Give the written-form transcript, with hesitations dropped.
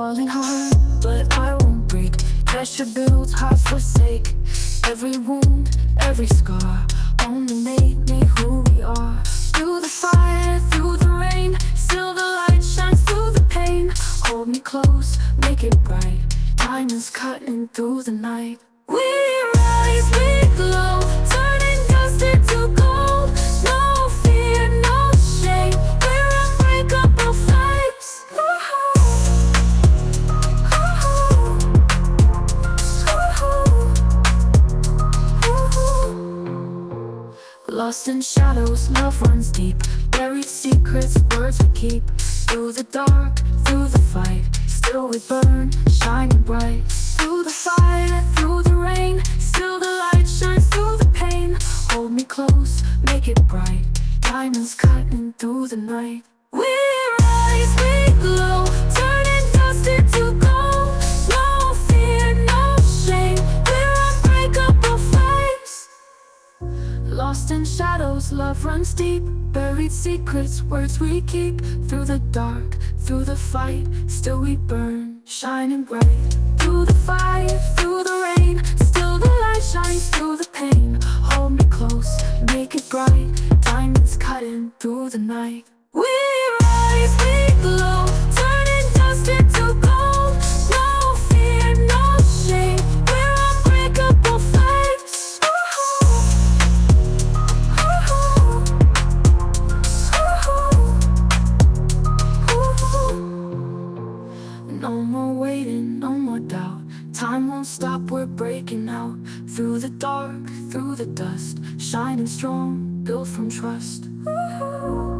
falling hard, but I won't break. Pressure builds, heart forsake. Every wound, every scar only made me who we are. Through the fire, through the rain, still the light shines through the pain. Hold me close, make it bright. Diamonds cutting through the night. We rise, we glow, turning dust into gold. No fear, no shame, we're unbreakable flames. Lost in shadows, love runs deep. Buried secrets, words we keep. Through the dark, through the fight, still we burn, shining bright. Through the fire, through the rain, still the light shines through the pain. Hold me close, make it bright. Diamonds cutting through the night. We rise, we glow, turning dust into gold. No fear, no shame, we're unbreakable flames. Lost in shadows, love runs deep. Buried secrets, words we keep. Through the dark, through the fight, still we burn, shining bright. Through the fire, through the rain, still the light shines through the pain. Hold me close, make it bright. Diamonds cutting through the night. We rise, we glow, turning dust into gold. No fear, no shame, we're unbreakable flames. No more waiting, no more doubt. Time won't stop, we're breaking out. Through the dark, through the dust, shining strong, built from trust.